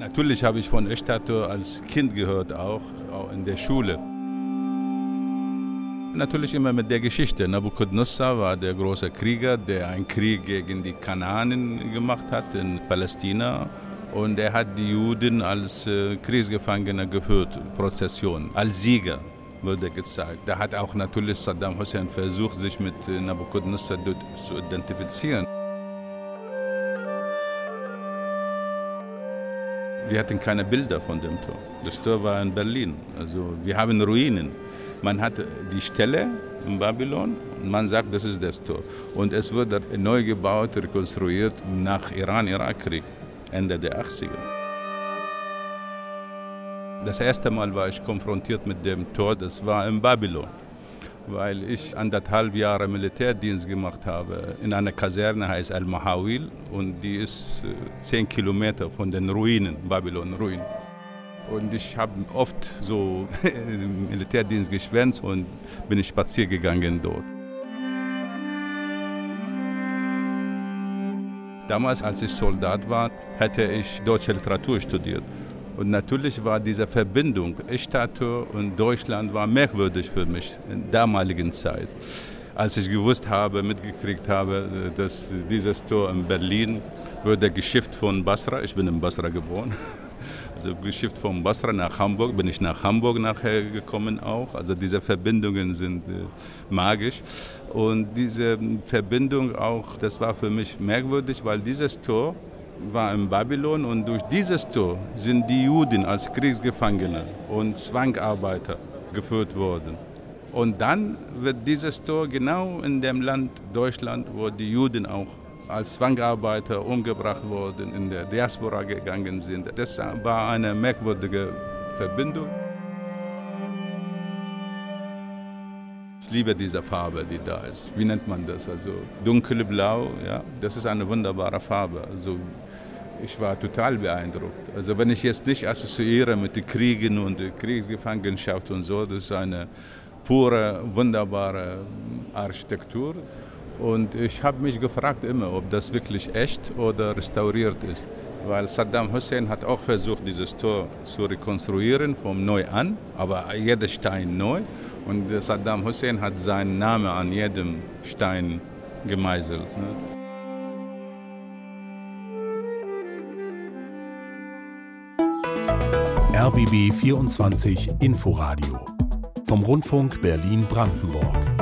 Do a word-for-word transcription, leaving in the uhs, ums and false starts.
Natürlich habe ich von Eshtator als Kind gehört, auch, auch in der Schule. Natürlich immer mit der Geschichte. Nabukadnezar war der große Krieger, der einen Krieg gegen die Kanaanen gemacht hat in Palästina. Und er hat die Juden als äh, Kriegsgefangene geführt, Prozession, als Sieger wurde gezeigt. Da hat auch natürlich Saddam Hussein versucht, sich mit äh, Nabukadnezar zu identifizieren. Wir hatten keine Bilder von dem Tor. Das Tor war in Berlin. Also wir haben Ruinen. Man hat die Stelle in Babylon und man sagt, das ist das Tor. Und es wurde neu gebaut, rekonstruiert nach Iran-Irak-Krieg, Ende der achtziger. Das erste Mal war ich konfrontiert mit dem Tor, das war in Babylon, weil ich anderthalb Jahre Militärdienst gemacht habe in einer Kaserne, heißt Al-Mahawil, und die ist zehn Kilometer von den Ruinen, Babylon-Ruinen. Und ich habe oft so Militärdienst geschwänzt und bin ich spazieren gegangen dort. Damals, als ich Soldat war, hatte ich deutsche Literatur studiert. Und natürlich war diese Verbindung Eshtator und Deutschland war merkwürdig für mich in der damaligen Zeit. Als ich gewusst habe, mitgekriegt habe, dass dieses Tor in Berlin wurde geschifft von Basra, ich bin in Basra geboren, also geschifft von Basra nach Hamburg, bin ich nach Hamburg nachher gekommen auch. Also diese Verbindungen sind äh, magisch. Und diese Verbindung auch, das war für mich merkwürdig, weil dieses Tor war in Babylon und durch dieses Tor sind die Juden als Kriegsgefangene und Zwangsarbeiter geführt worden. Und dann wird dieses Tor genau in dem Land Deutschland, wo die Juden auch als Zwangsarbeiter umgebracht wurden, in der Diaspora gegangen sind. Das war eine merkwürdige Verbindung. Ich liebe diese Farbe, die da ist. Wie nennt man das? Also dunkelblau, ja, das ist eine wunderbare Farbe. Also ich war total beeindruckt. Also wenn ich jetzt nicht assoziiere mit den Kriegen und der Kriegsgefangenschaft und so, das ist eine pure, wunderbare Architektur. Und ich habe mich gefragt immer, ob das wirklich echt oder restauriert ist. Weil Saddam Hussein hat auch versucht, dieses Tor zu rekonstruieren, vom Neu an, aber jeder Stein neu. Und Saddam Hussein hat seinen Namen an jedem Stein gemeißelt. Ne? R B B vierundzwanzig Inforadio vom Rundfunk Berlin-Brandenburg.